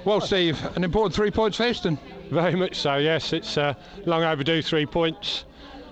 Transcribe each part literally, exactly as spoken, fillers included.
Well, Steve, an important three points for Heston. Very much so, yes. It's uh, long overdue three points.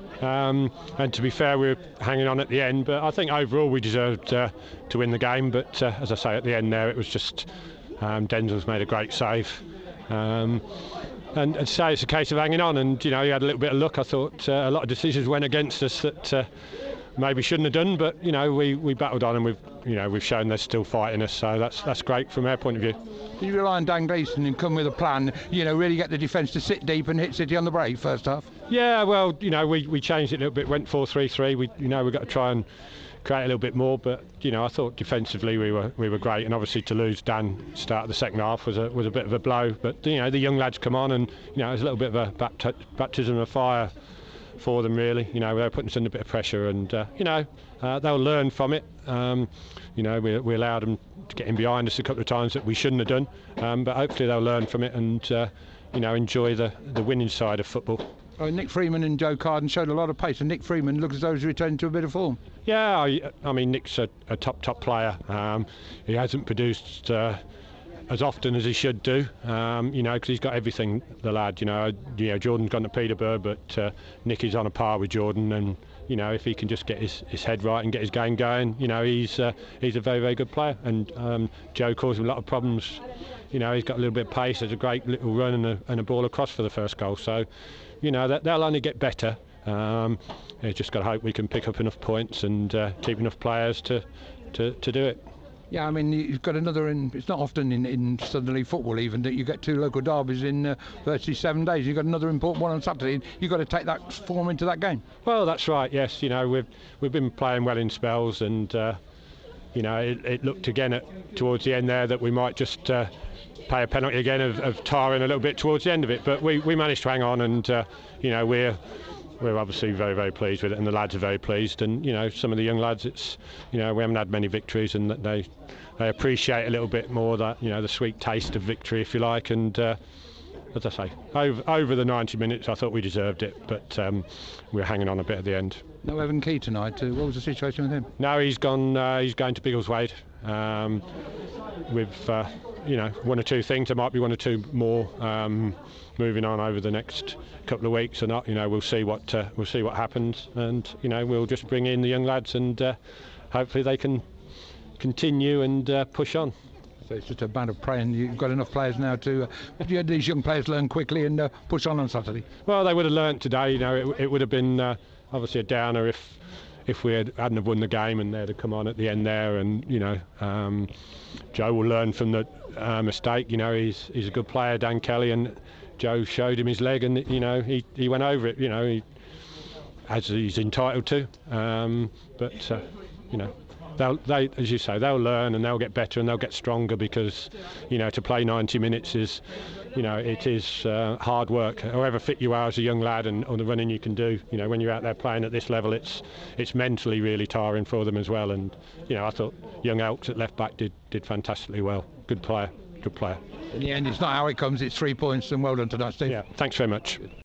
Um, and to be fair, we were hanging on at the end, but I think overall we deserved uh, to win the game. But uh, as I say, at the end there, it was just um, Denzel's made a great save. Um, and I'd say it's a case of hanging on, and you know, he had a little bit of luck. I thought uh, a lot of decisions went against us that uh, maybe shouldn't have done, but you know, we, we battled on, and we've you know we've shown they're still fighting us, so that's that's great from our point of view. Did you rely on Dan Gleeson and come with a plan? You know, really get the defence to sit deep and hit City on the break first half. Yeah, well, you know, we, we changed it a little bit, went four three three. We you know we've got to try and create a little bit more, but you know I thought defensively we were we were great, and obviously to lose Dan start of the second half was a was a bit of a blow. But you know the young lads come on, and you know it was a little bit of a bapti- baptism of fire for them, really. You know, they were putting us under a bit of pressure, and uh, you know uh, they'll learn from it. Um, you know, we, we allowed them to get in behind us a couple of times that we shouldn't have done, um, but hopefully they'll learn from it and uh, you know enjoy the the winning side of football. Oh, Nick Freeman and Joe Carden showed a lot of pace, and Nick Freeman looks as though he's returned to a bit of form. Yeah, I, I mean Nick's a, a top top player. Um, he hasn't produced uh, as often as he should do, um, you know, because he's got everything. The lad, you know, you know, Jordan's gone to Peterborough, but uh, Nick is on a par with Jordan, and you know, if he can just get his, his head right and get his game going, you know, he's uh, he's a very very good player. And um, Joe caused him a lot of problems. You know, he's got a little bit of pace. There's a great little run and a, and a ball across for the first goal. So, you know, that they'll only get better. Um, you just got to hope we can pick up enough points and uh, keep enough players to, to, to do it. Yeah, I mean, you've got another in. It's not often in, in Southern League football even that you get two local derbies in uh, thirty-seven days. You've got another important one on Saturday. You've got to take that form into that game. Well, that's right. Yes, you know, we've we've been playing well in spells, and uh, you know, it, it looked again at towards the end there that we might just uh, pay a penalty again of, of tiring a little bit towards the end of it. But we, we managed to hang on, and uh, you know, we're. We're obviously very, very pleased with it, and the lads are very pleased. And you know, some of the young lads, it's you know, we haven't had many victories, and that they they appreciate a little bit more that you know the sweet taste of victory, if you like. And uh, as I say, over over the ninety minutes, I thought we deserved it, but um, we were hanging on a bit at the end. No Evan Key tonight. Uh, what was the situation with him? No, he's gone. Uh, he's going to Biggleswade. Um, with uh, you know one or two things. There might be one or two more um, moving on over the next couple of weeks, or not. You know, we'll see what uh, we'll see what happens, and you know we'll just bring in the young lads, and uh, hopefully they can continue and uh, push on. So it's just a matter of praying you've got enough players now to uh, you had these young players learn quickly and uh, push on on Saturday. Well, they would have learnt today. You know, it, it would have been uh, obviously a downer if if we had, hadn't have won the game and they'd have come on at the end there. And you know, um, Joe will learn from the uh, mistake. You know, he's he's a good player, Dan Kelly, and Joe showed him his leg, and you know he, he went over it. You know, he, as he's entitled to. Um, but uh, you know, they'll they as you say they'll learn and they'll get better and they'll get stronger, because you know to play ninety minutes is, you know, it is uh, hard work. However fit you are as a young lad, and all the running you can do, you know, when you're out there playing at this level, it's it's mentally really tiring for them as well. And you know, I thought young Elks at left back did did fantastically well. Good player, good player. In the end, it's not how it comes, it's three points, and well done tonight, Steve. Yeah, thanks very much.